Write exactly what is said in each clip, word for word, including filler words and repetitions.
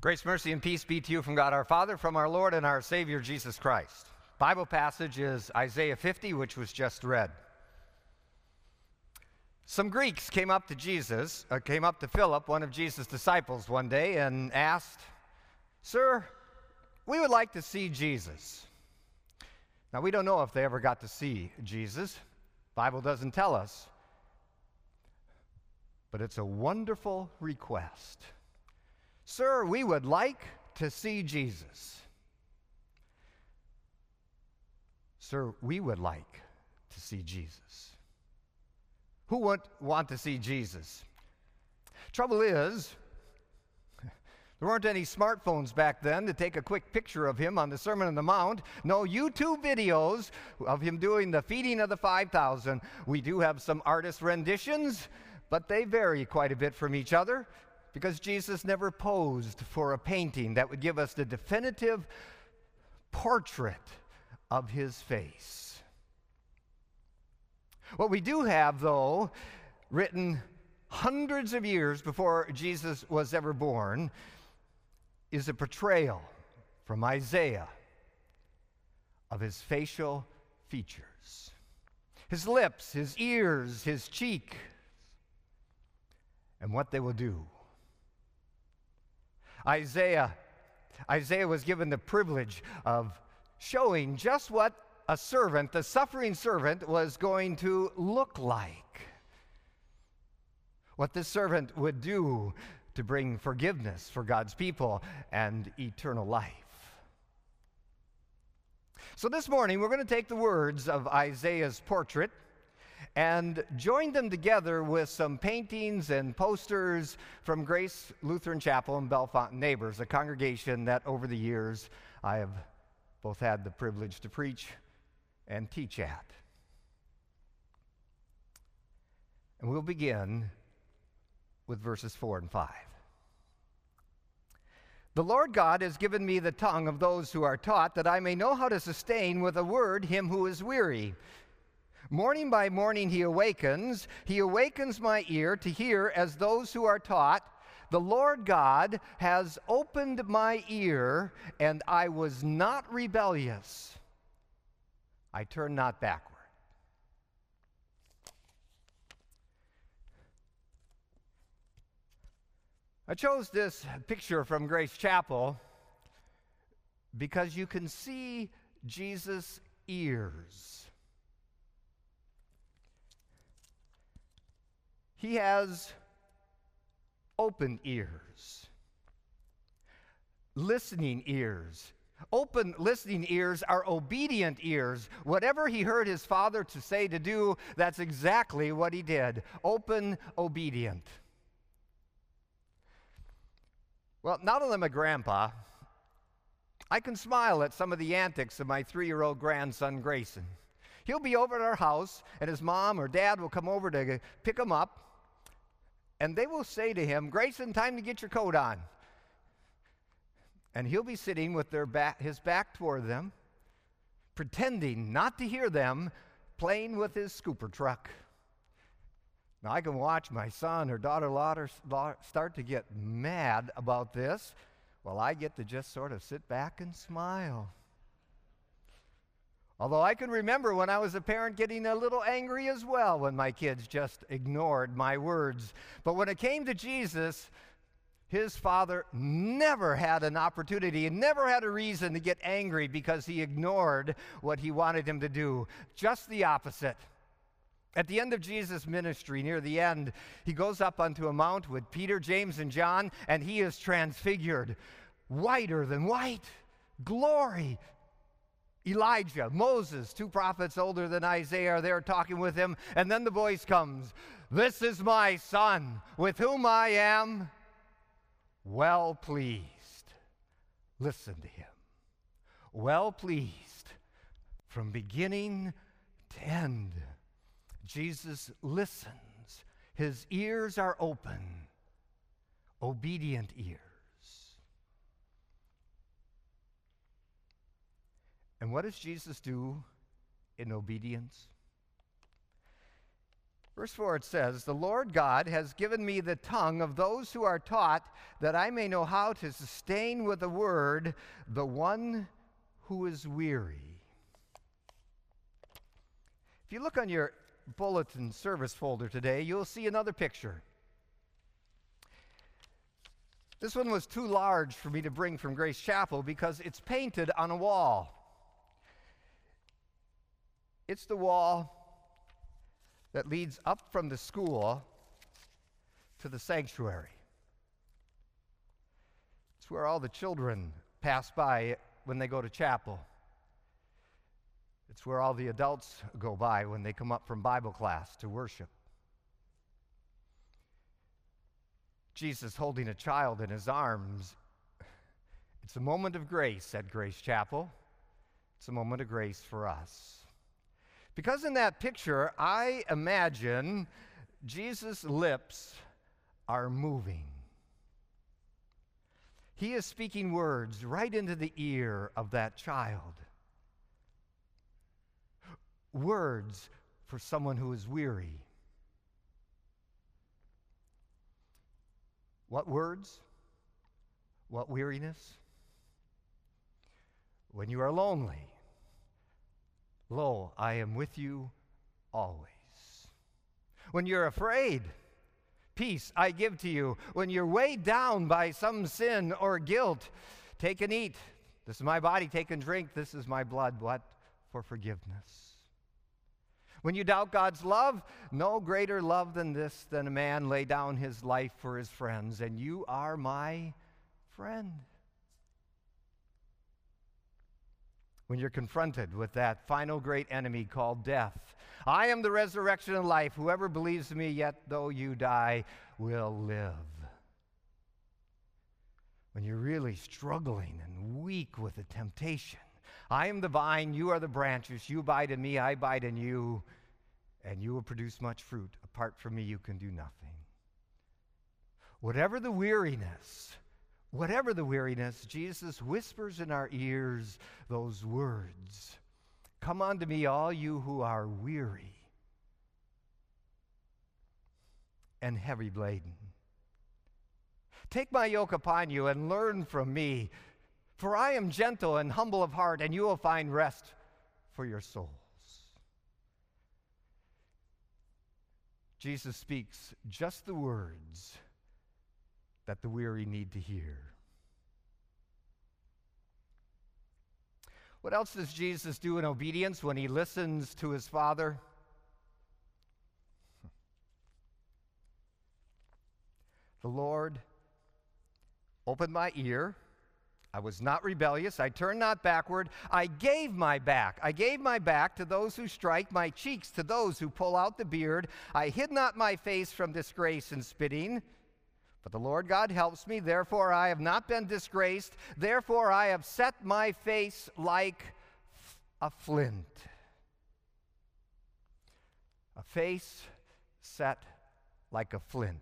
Grace, mercy, and peace be to you from God our Father, from our Lord and our Savior, Jesus Christ. Bible passage is Isaiah fifty, which was just read. Some Greeks came up to Jesus, uh, came up to Philip, one of Jesus' disciples, one day and asked, "Sir, we would like to see Jesus." Now, we don't know if they ever got to see Jesus. The Bible doesn't tell us. But it's a wonderful request. "Sir, we would like to see Jesus." Sir, we would like to see Jesus. Who would want to see Jesus? Trouble is, there weren't any smartphones back then to take a quick picture of him on the Sermon on the Mount. No YouTube videos of him doing the feeding of the five thousand. We do have some artist renditions, but they vary quite a bit from each other because Jesus never posed for a painting that would give us the definitive portrait of his face. What we do have, though, written hundreds of years before Jesus was ever born, is a portrayal from Isaiah of his facial features. His lips, his ears, his cheek, and what they will do. Isaiah, Isaiah was given the privilege of showing just what a servant, the suffering servant, was going to look like. What this servant would do to bring forgiveness for God's people and eternal life. So this morning, we're going to take the words of Isaiah's portrait and join them together with some paintings and posters from Grace Lutheran Chapel and Bellefontaine Neighbors, a congregation that over the years I have both had the privilege to preach and teach at. And we'll begin with verses four and five. "The Lord God has given me the tongue of those who are taught, that I may know how to sustain with a word him who is weary. Morning by morning he awakens, he awakens my ear to hear as those who are taught. The Lord God has opened my ear, and I was not rebellious. I turned not backward." I chose this picture from Grace Chapel because you can see Jesus' ears. He has open ears, listening ears. Open listening ears are obedient ears. Whatever he heard his father to say to do, that's exactly what he did. Open, obedient. Well, now that I'm a grandpa, I can smile at some of the antics of my three-year-old grandson, Grayson. He'll be over at our house, and his mom or dad will come over to pick him up, and they will say to him, "Grayson, time to get your coat on." And he'll be sitting with their back, his back toward them, pretending not to hear them, playing with his scooper truck. Now, I can watch my son or daughter-in-law start to get mad about this, while I get to just sort of sit back and smile. Although I can remember when I was a parent getting a little angry as well when my kids just ignored my words. But when it came to Jesus, his father never had an opportunity and never had a reason to get angry because he ignored what he wanted him to do. Just the opposite. At the end of Jesus' ministry, near the end, he goes up onto a mount with Peter, James, and John, and he is transfigured, whiter than white, glory. Elijah, Moses, two prophets older than Isaiah are there talking with him, and then the voice comes, "This is my son, with whom I am well pleased." Listen to him. Well pleased from beginning to end. Jesus listens. His ears are open, obedient ears. And what does Jesus do in obedience? Verse four, it says, "The Lord God has given me the tongue of those who are taught, that I may know how to sustain with the word the one who is weary." If you look on your bulletin service folder today, you'll see another picture. This one was too large for me to bring from Grace Chapel because it's painted on a wall. It's the wall that leads up from the school to the sanctuary. It's where all the children pass by when they go to chapel. It's where all the adults go by when they come up from Bible class to worship. Jesus holding a child in his arms. It's a moment of grace at Grace Chapel. It's a moment of grace for us. Because in that picture, I imagine Jesus' lips are moving. He is speaking words right into the ear of that child. Words for someone who is weary. What words? What weariness? When you are lonely, lo, I am with you always. When you're afraid, peace I give to you. When you're weighed down by some sin or guilt, take and eat. This is my body, take and drink. This is my blood. What? For forgiveness. When you doubt God's love, no greater love than this, than a man lay down his life for his friends, and you are my friend. When you're confronted with that final great enemy called death, I am the resurrection and life. Whoever believes in me, yet though you die, will live. When you're really struggling and weak with the temptation, I am the vine, you are the branches. You abide in me, I abide in you, and you will produce much fruit. Apart from me, you can do nothing. Whatever the weariness, whatever the weariness, Jesus whispers in our ears those words. Come unto me, all you who are weary and heavy laden. Take my yoke upon you and learn from me. For I am gentle and humble of heart, and you will find rest for your souls. Jesus speaks just the words that the weary need to hear. What else does Jesus do in obedience when he listens to his Father? The Lord opened my ear. I was not rebellious. I turned not backward. I gave my back. I gave my back to those who strike, my cheeks to those who pull out the beard. I hid not my face from disgrace and spitting. But the Lord God helps me. Therefore I have not been disgraced. Therefore I have set my face like a flint. A face set like a flint.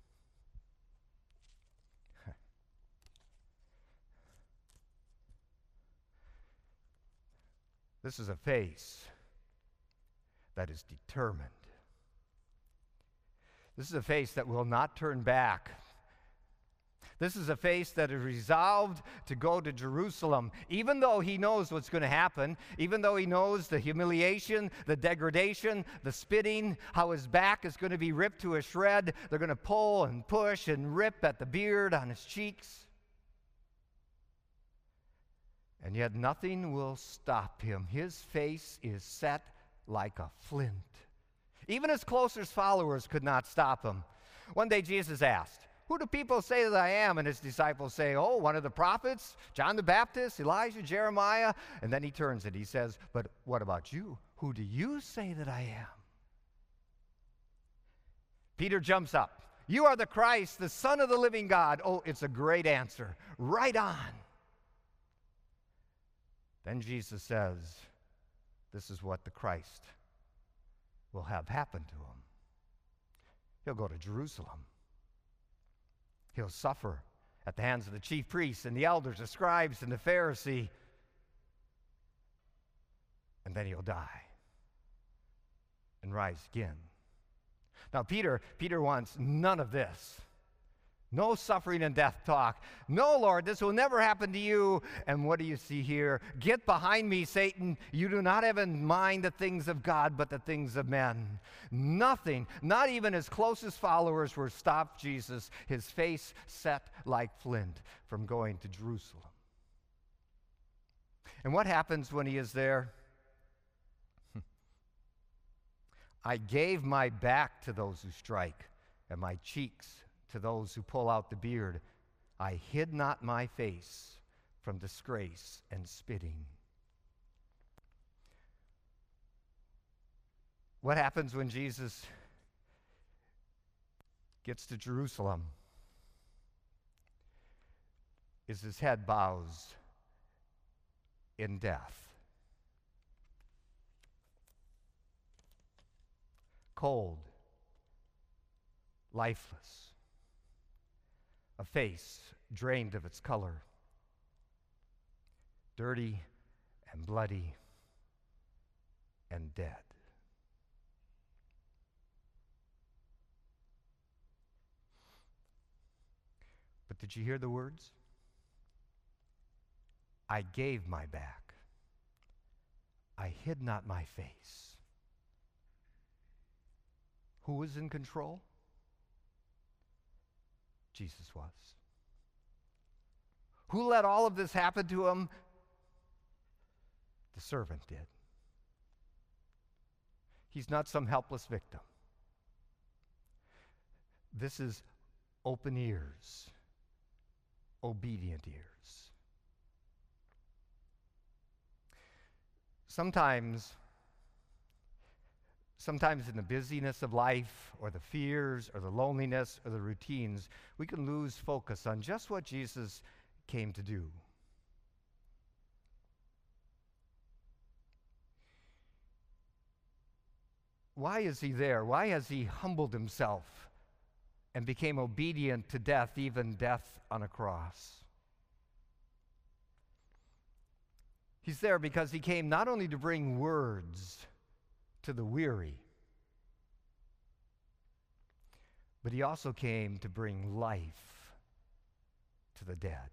This is a face that is determined. This is a face that will not turn back. This is a face that is resolved to go to Jerusalem, even though he knows what's going to happen, even though he knows the humiliation, the degradation, the spitting, how his back is going to be ripped to a shred. They're going to pull and push and rip at the beard on his cheeks. And yet nothing will stop him. His face is set like a flint. Even his closest followers could not stop him. One day Jesus asked, "Who do people say that I am?" And his disciples say, "Oh, one of the prophets, John the Baptist, Elijah, Jeremiah." And then he turns and he says, "But what about you? Who do you say that I am?" Peter jumps up. "You are the Christ, the Son of the living God." Oh, it's a great answer. Right on. Then Jesus says, this is what the Christ will have happen to him. He'll go to Jerusalem. He'll suffer at the hands of the chief priests and the elders, the scribes and the Pharisee. And then he'll die and rise again. Now, Peter, Peter wants none of this. No suffering and death talk. No, Lord, this will never happen to you. And what do you see here? Get behind me, Satan. You do not have in mind the things of God, but the things of men. Nothing, not even his closest followers, were stopped Jesus, his face set like flint, from going to Jerusalem. And what happens when he is there? I gave my back to those who strike, and my cheeks to those who pull out the beard. I hid not my face from disgrace and spitting. What happens when Jesus gets to Jerusalem? Is his head bows in death. Cold, lifeless, a face drained of its color, dirty and bloody and dead. But did you hear the words? I gave my back. I hid not my face. Who was in control? Jesus was. Who let all of this happen to him? The servant did. He's not some helpless victim. This is open ears, obedient ears. Sometimes, sometimes in the busyness of life, or the fears, or the loneliness, or the routines, we can lose focus on just what Jesus came to do. Why is he there? Why has he humbled himself and became obedient to death, even death on a cross? He's there because he came not only to bring words to the weary, but he also came to bring life to the dead.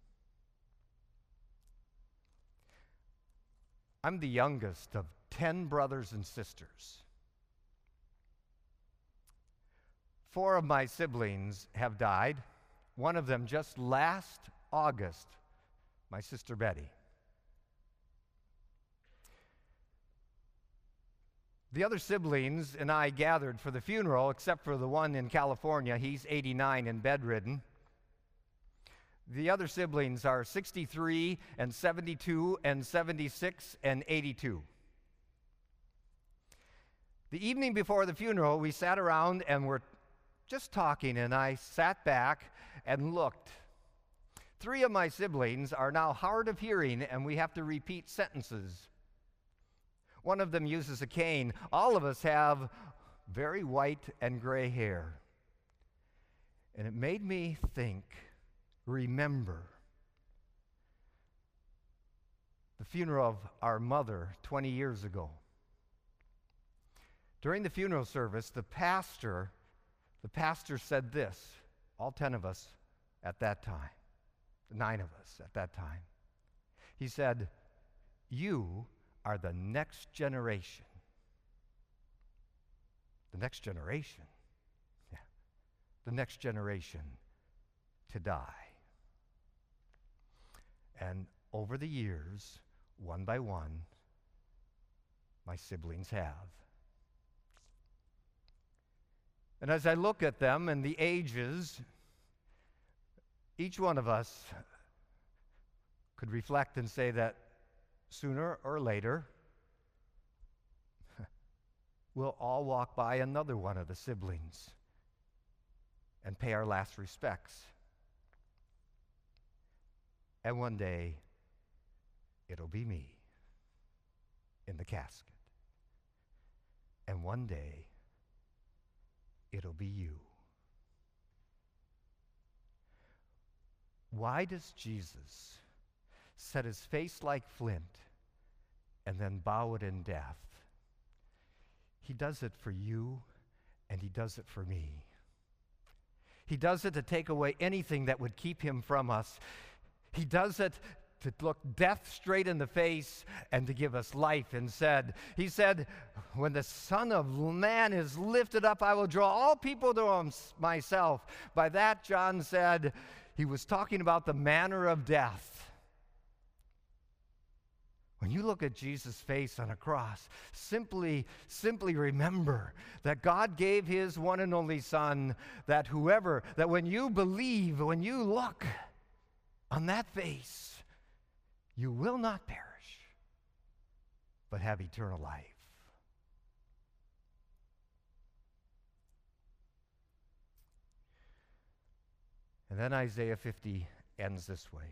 I'm the youngest of ten brothers and sisters. Four of my siblings have died. One of them just last August, my sister Betty. The other siblings and I gathered for the funeral, except for the one in California. He's eighty-nine and bedridden. The other siblings are sixty-three and seventy-two and seventy-six and eighty-two. The evening before the funeral, we sat around and were just talking, and I sat back and looked. Three of my siblings are now hard of hearing, and we have to repeat sentences. One of them uses a cane. All of us have very white and gray hair. And it made me think, remember, the funeral of our mother twenty years ago. During the funeral service, the pastor, the pastor said this, all ten of us at that time, nine of us at that time. He said, "You are the next generation." The next generation? Yeah. The next generation to die. And over the years, one by one, my siblings have. And as I look at them and the ages, each one of us could reflect and say that sooner or later, we'll all walk by another one of the siblings and pay our last respects. And one day, it'll be me in the casket. And one day, it'll be you. Why does Jesus set his face like flint and then bow it in death? He does it for you and he does it for me. He does it to take away anything that would keep him from us. He does it to look death straight in the face and to give us life instead. He said, when the Son of Man is lifted up, I will draw all people to him, myself. By that, John said, he was talking about the manner of death. When you look at Jesus' face on a cross, simply, simply remember that God gave his one and only Son, that whoever, that when you believe, when you look on that face, you will not perish, but have eternal life. And then Isaiah fifty ends this way.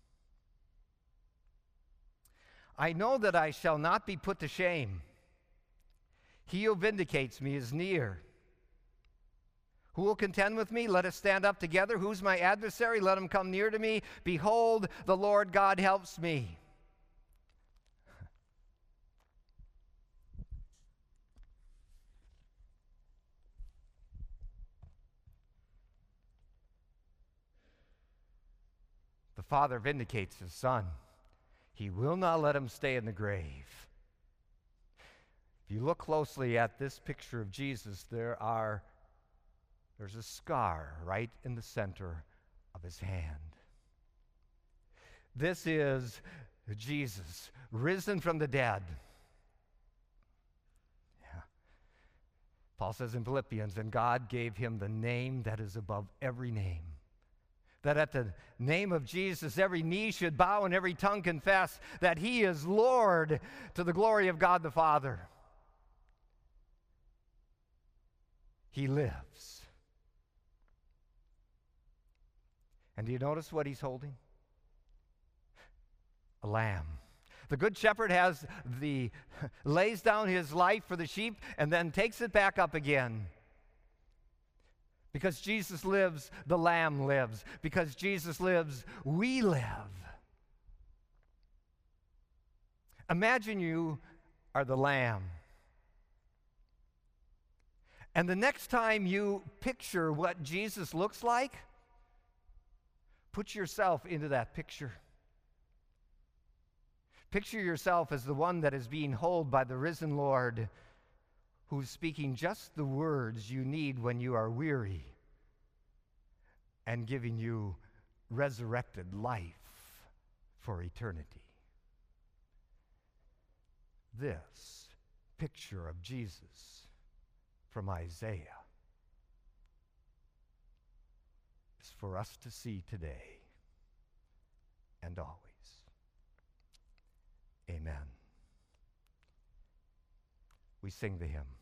I know that I shall not be put to shame. He who vindicates me is near. Who will contend with me? Let us stand up together. Who's my adversary? Let him come near to me. Behold, the Lord God helps me. The Father vindicates his Son. He will not let him stay in the grave. If you look closely at this picture of Jesus, there are there's a scar right in the center of his hand. This is Jesus, risen from the dead. Yeah. Paul says in Philippians, and God gave him the name that is above every name, that at the name of Jesus every knee should bow and every tongue confess that he is Lord, to the glory of God the Father. He lives. And do you notice what he's holding? A lamb. The good shepherd has the lays down his life for the sheep and then takes it back up again. Because Jesus lives, the lamb lives. Because Jesus lives, we live. Imagine you are the lamb. And the next time you picture what Jesus looks like, put yourself into that picture. Picture yourself as the one that is being held by the risen Lord, who's speaking just the words you need when you are weary and giving you resurrected life for eternity. This picture of Jesus from Isaiah is for us to see today and always. Amen. We sing the hymn.